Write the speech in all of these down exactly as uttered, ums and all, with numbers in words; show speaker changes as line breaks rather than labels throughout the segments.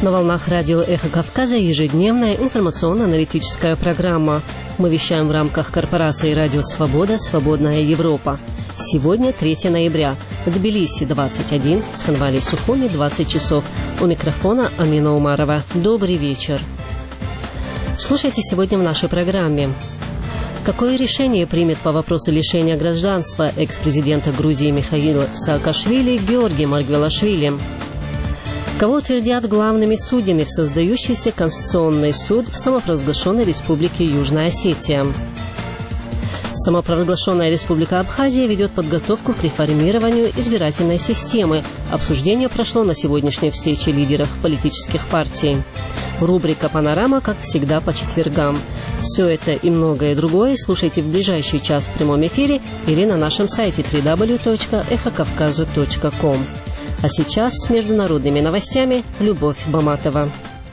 На волнах радио «Эхо Кавказа» ежедневная информационно-аналитическая программа. Мы вещаем в рамках корпорации «Радио Свобода. Свободная Европа». Сегодня третьего ноября. В Тбилиси двадцать один, в Цхинвале и Сухуми двадцать часов. У микрофона Амина Умарова. Добрый вечер. Слушайте сегодня в нашей программе. Какое решение примет по вопросу лишения гражданства экс-президента Грузии Михаила Саакашвили Георгий Маргвелашвили? Кого утвердят главными судьями в создающийся Конституционный суд в самопровозглашенной Республике Южная Осетия? Самопровозглашенная Республика Абхазия ведет подготовку к реформированию избирательной системы. Обсуждение прошло на сегодняшней встрече лидеров политических партий. Рубрика «Панорама», как всегда, по четвергам. Все это и многое другое слушайте в ближайший час в прямом эфире или на нашем сайте дабл ю дабл ю дабл ю точка эхо кавказу точка ком. А сейчас с международными новостями Любовь Баматова.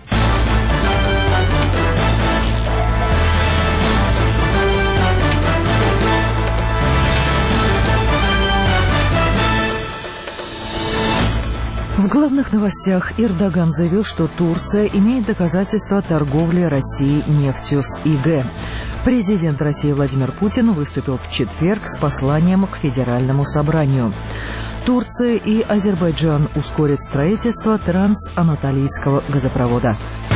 В главных новостях Эрдоган заявил, что Турция имеет доказательства торговли России нефтью с ИГ. Президент России Владимир Путин выступил в четверг с посланием к Федеральному собранию. Турция и Азербайджан ускорят строительство трансанатолийского газопровода.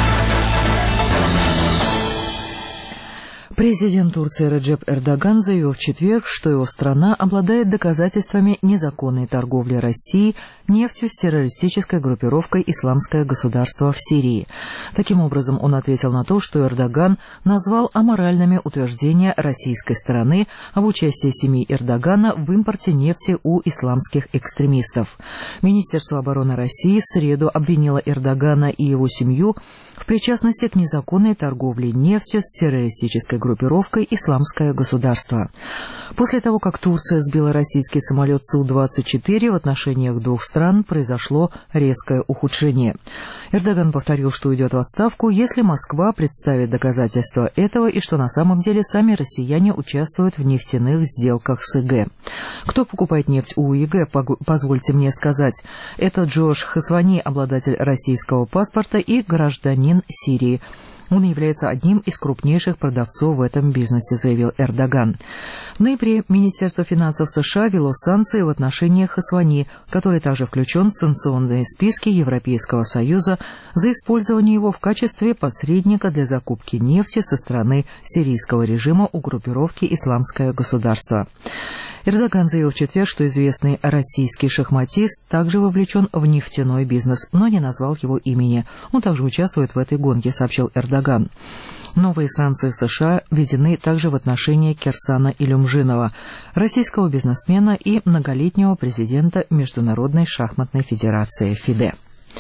Президент Турции Реджеп Эрдоган заявил в четверг, что его страна обладает доказательствами незаконной торговли России нефтью с террористической группировкой «Исламское государство» в Сирии. Таким образом, он ответил на то, что Эрдоган назвал аморальными утверждения российской стороны об участии семьи Эрдогана в импорте нефти у исламских экстремистов. Министерство обороны России в среду обвинило Эрдогана и его семью в причастности к незаконной торговле нефтью с террористической группировкой «Исламское государство». После того, как Турция сбила российский самолет Су двадцать четыре, в отношениях двух стран произошло резкое ухудшение. Эрдоган повторил, что уйдет в отставку, если Москва представит доказательства этого и что на самом деле сами россияне участвуют в нефтяных сделках с ИГ. Кто покупает нефть у ИГ, позвольте мне сказать. Это Джош Хасвани, обладатель российского паспорта и гражданин Сирии. Он является одним из крупнейших продавцов в этом бизнесе, заявил Эрдоган. В ноябре Министерство финансов США ввело санкции в отношении Хасвани, который также включен в санкционные списки Европейского Союза за использование его в качестве посредника для закупки нефти со стороны сирийского режима у группировки «Исламское государство». Эрдоган заявил в четверг, что известный российский шахматист также вовлечен в нефтяной бизнес, но не назвал его имени. Он также участвует в этой гонке, сообщил Эрдоган. Новые санкции США введены также в отношении Кирсана Илюмжинова, российского бизнесмена и многолетнего президента Международной шахматной федерации ФИДЕ.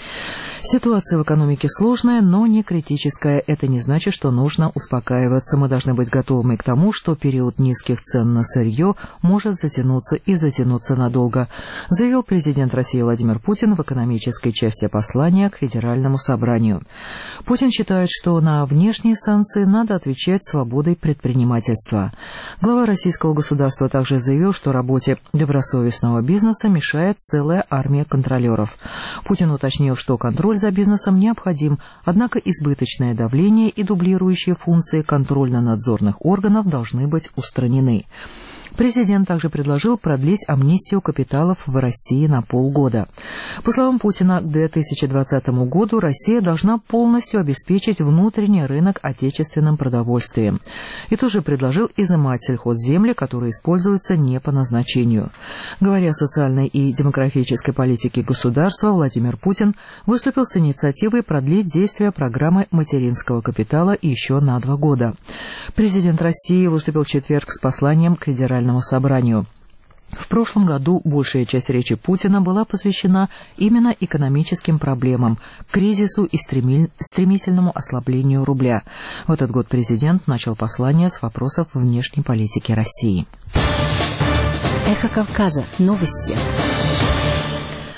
Ситуация в экономике сложная, но не критическая. Это не значит, что нужно успокаиваться. Мы должны быть готовыми к тому, что период низких цен на сырье может затянуться и затянуться надолго, заявил президент России Владимир Путин в экономической части послания к Федеральному собранию. Путин считает, что на внешние санкции надо отвечать свободой предпринимательства. Глава российского государства также заявил, что работе добросовестного бизнеса мешает целая армия контролеров. Путин уточнил, что контроль за бизнесом необходим, однако избыточное давление и дублирующие функции контрольно-надзорных органов должны быть устранены. Президент также предложил продлить амнистию капиталов в России на полгода. По словам Путина, к две тысячи двадцатому году Россия должна полностью обеспечить внутренний рынок отечественным продовольствием. И тоже предложил изымать сельхозземли, которые используются не по назначению. Говоря о социальной и демографической политике государства, Владимир Путин выступил с инициативой продлить действие программы материнского капитала еще на два года. Президент России выступил в четверг с посланием к Федеральному собранию. В прошлом году большая часть речи Путина была посвящена именно экономическим проблемам, кризису и стремительному ослаблению рубля. В этот год президент начал послание с вопросов внешней политики России.
Эхо Кавказа. Новости.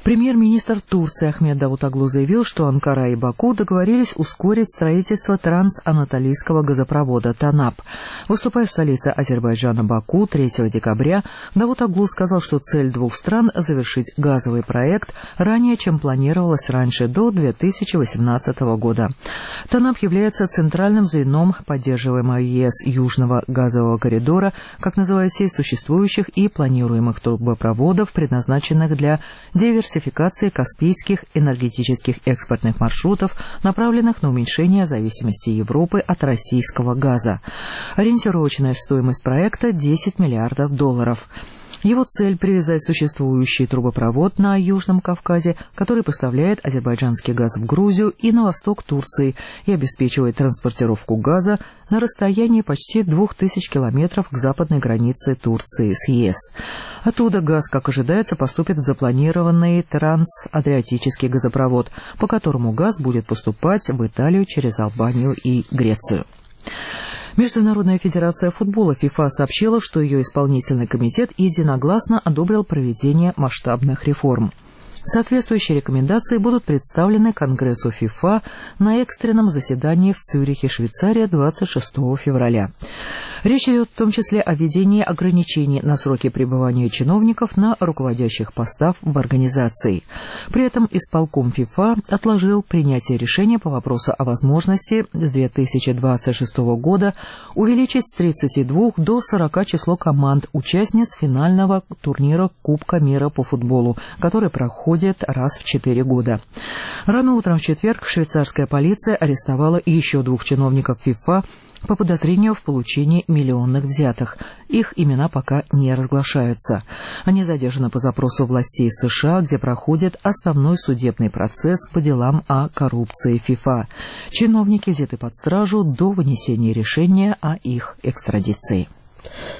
Премьер-министр Турции Ахмед Давутоглу заявил, что Анкара и Баку договорились ускорить строительство трансанатолийского газопровода «Танап». Выступая в столице Азербайджана Баку третьего декабря, Давутоглу сказал, что цель двух стран – завершить газовый проект ранее, чем планировалось раньше, до две тысячи восемнадцатого года. «Танап» является центральным звеном поддерживаемого ЕС Южного газового коридора, как называют сеть существующих и планируемых трубопроводов, предназначенных для диверсификации каспийских энергетических экспортных маршрутов, направленных на уменьшение зависимости Европы от российского газа. Ориентировочная стоимость проекта – десять миллиардов долларов. Его цель – привязать существующий трубопровод на Южном Кавказе, который поставляет азербайджанский газ в Грузию и на восток Турции и обеспечивает транспортировку газа на расстоянии почти двух тысяч километров к западной границе Турции с ЕС. Оттуда газ, как ожидается, поступит в запланированный трансадриатический газопровод, по которому газ будет поступать в Италию через Албанию и Грецию. Международная федерация футбола ФИФА сообщила, что ее исполнительный комитет единогласно одобрил проведение масштабных реформ. Соответствующие рекомендации будут представлены Конгрессу ФИФА на экстренном заседании в Цюрихе, Швейцария, двадцать шестого февраля. Речь идет в том числе о введении ограничений на сроки пребывания чиновников на руководящих постах в организации. При этом исполком ФИФА отложил принятие решения по вопросу о возможности с две тысячи двадцать шестого года увеличить с тридцати двух до сорока число команд, участниц финального турнира Кубка мира по футболу, который проходит раз в четыре года. Рано утром в четверг швейцарская полиция арестовала еще двух чиновников ФИФА по подозрению в получении миллионных взяток. Их имена пока не разглашаются. Они задержаны по запросу властей США, где проходит основной судебный процесс по делам о коррупции ФИФА. Чиновники взяты под стражу до вынесения решения о их экстрадиции.